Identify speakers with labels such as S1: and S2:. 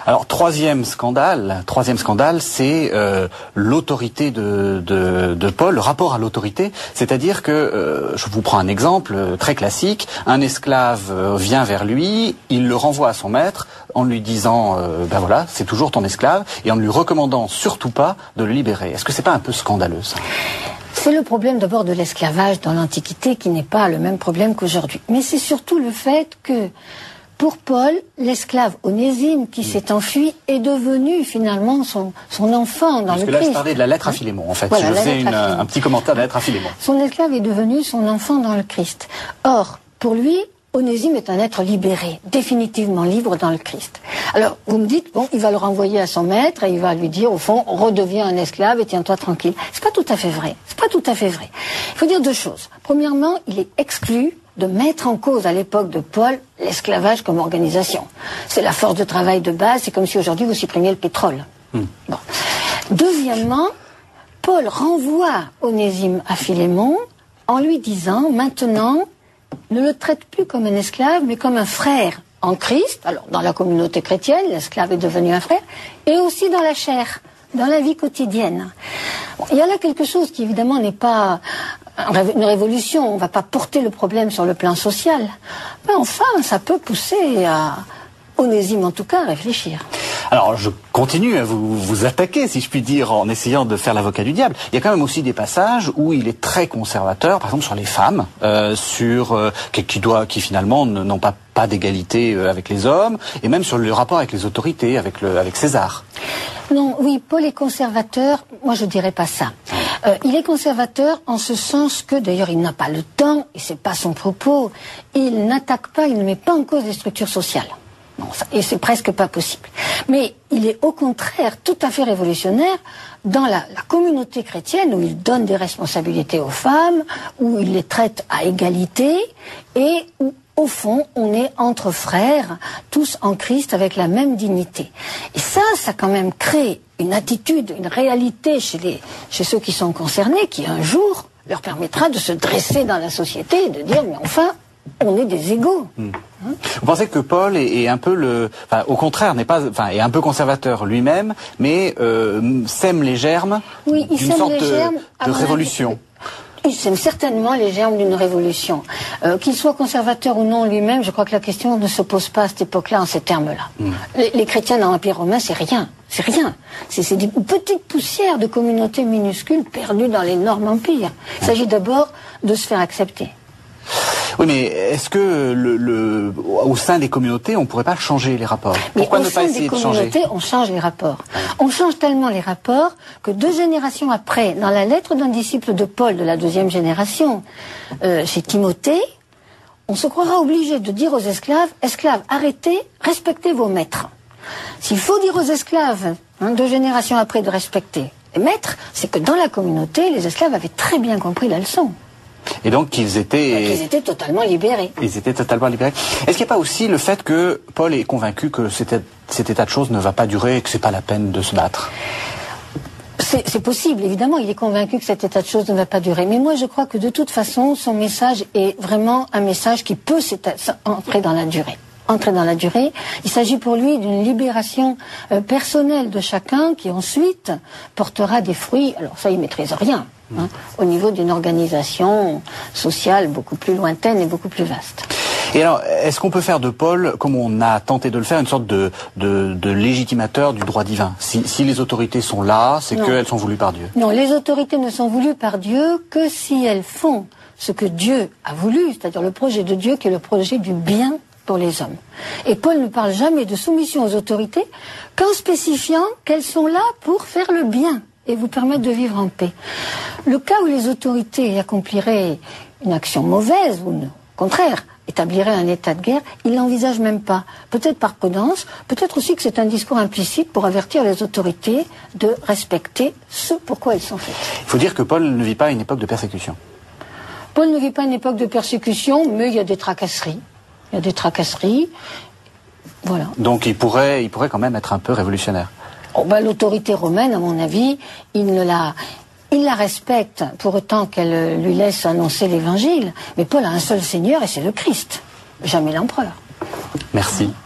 S1: Alors, troisième scandale, c'est l'autorité de Paul, le rapport à l'autorité. C'est-à-dire que, je vous prends un exemple très classique, un esclave vient vers lui, il le renvoie à son maître en lui disant, ben voilà, c'est toujours ton esclave, et en lui recommandant surtout pas de le libérer. Est-ce que c'est pas un peu scandaleux, ça ?
S2: C'est le problème d'abord de l'esclavage dans l'Antiquité qui n'est pas le même problème qu'aujourd'hui. Mais c'est surtout le fait que, pour Paul, l'esclave Onésime qui s'est enfui est devenu finalement son enfant dans le Christ. Parce que là, je parlais
S1: de la lettre à Philémon, en fait.
S2: Voilà,
S1: je faisais un petit commentaire de la lettre à Philémon.
S2: Son esclave est devenu son enfant dans le Christ. Or, pour lui, Onésime est un être libéré, définitivement libre dans le Christ. Alors, vous me dites, bon, il va le renvoyer à son maître et il va lui dire, au fond, redeviens un esclave et tiens-toi tranquille. C'est pas tout à fait vrai. C'est pas tout à fait vrai. Il faut dire deux choses. Premièrement, il est exclu de mettre en cause à l'époque de Paul l'esclavage comme organisation. C'est la force de travail de base, c'est comme si aujourd'hui vous supprimiez le pétrole. Bon. Deuxièmement, Paul renvoie Onésime à Philémon en lui disant, maintenant, ne le traite plus comme un esclave, mais comme un frère en Christ. Alors, dans la communauté chrétienne, l'esclave est devenu un frère, et aussi dans la chair, dans la vie quotidienne. Bon, il y a là quelque chose qui, évidemment, n'est pas une révolution. On ne va pas porter le problème sur le plan social. Mais enfin, ça peut pousser à Onésime, en tout cas, à réfléchir.
S1: Alors, je continue à vous attaquer, si je puis dire, en essayant de faire l'avocat du diable. Il y a quand même aussi des passages où il est très conservateur, par exemple sur les femmes, qui finalement n'ont pas d'égalité avec les hommes, et même sur le rapport avec les autorités, avec César.
S2: Non, oui, Paul est conservateur. Moi, je dirais pas ça. Il est conservateur en ce sens que, d'ailleurs, il n'a pas le temps, et c'est pas son propos. Il n'attaque pas, il ne met pas en cause les structures sociales. Non, et c'est presque pas possible. Mais il est au contraire tout à fait révolutionnaire dans la communauté chrétienne où il donne des responsabilités aux femmes, où il les traite à égalité et où, au fond, on est entre frères, tous en Christ avec la même dignité. Et ça quand même crée une attitude, une réalité chez ceux qui sont concernés qui un jour leur permettra de se dresser dans la société et de dire mais enfin, on est des égaux.
S1: Vous pensez que Paul est un peu au contraire, est un peu conservateur lui-même, mais sème les germes d'une sorte de révolution.
S2: Il sème certainement les germes d'une révolution. Qu'il soit conservateur ou non lui-même, je crois que la question ne se pose pas à cette époque-là en ces termes-là. Les chrétiens dans l'Empire romain, c'est rien. C'est rien. C'est une petite poussière de communautés minuscules perdues dans l'énorme empire. Il s'agit d'abord de se faire accepter.
S1: Oui, mais est-ce que au sein des communautés, on ne pourrait pas changer les rapports? Pourquoi ne pas essayer de changer? Au sein des communautés, on change les rapports. On change tellement les rapports que 2 générations après, dans la lettre d'un disciple de Paul de la 2e génération, chez Timothée, on se croira obligé de dire aux esclaves, arrêtez, respectez vos maîtres. S'il faut dire aux esclaves, 2 générations après, de respecter les maîtres, c'est que dans la communauté, les esclaves avaient très bien compris la leçon. Et donc qu'ils étaient
S2: totalement libérés.
S1: Ils étaient totalement libérés. Est-ce qu'il n'y a pas aussi le fait que Paul est convaincu que cet état de choses ne va pas durer et que c'est pas la peine de se battre?
S2: C'est possible, évidemment, il est convaincu que cet état de choses ne va pas durer. Mais moi, je crois que de toute façon, son message est vraiment un message qui peut entrer dans la durée. Il s'agit pour lui d'une libération personnelle de chacun qui ensuite portera des fruits. Alors ça, il maîtrise rien. Au niveau d'une organisation sociale beaucoup plus lointaine et beaucoup plus vaste.
S1: Et alors, est-ce qu'on peut faire de Paul, comme on a tenté de le faire, une sorte de légitimateur du droit divin? Si les autorités sont là, c'est qu'elles sont voulues par Dieu.
S2: Non, les autorités ne sont voulues par Dieu que si elles font ce que Dieu a voulu, c'est-à-dire le projet de Dieu qui est le projet du bien pour les hommes. Et Paul ne parle jamais de soumission aux autorités qu'en spécifiant qu'elles sont là pour faire le bien et vous permettre de vivre en paix. Le cas où les autorités accompliraient une action mauvaise, ou au contraire, établiraient un état de guerre, ils l'envisagent même pas. Peut-être par prudence, peut-être aussi que c'est un discours implicite pour avertir les autorités de respecter ce pourquoi elles sont faites.
S1: Il faut dire que Paul ne vit pas à une époque de persécution.
S2: Paul ne vit pas à une époque de persécution, mais il y a des tracasseries. Voilà.
S1: Donc il pourrait quand même être un peu révolutionnaire.
S2: L'autorité romaine, à mon avis, il la respecte pour autant qu'elle lui laisse annoncer l'évangile. Mais Paul a un seul Seigneur et c'est le Christ, jamais l'empereur.
S1: Merci.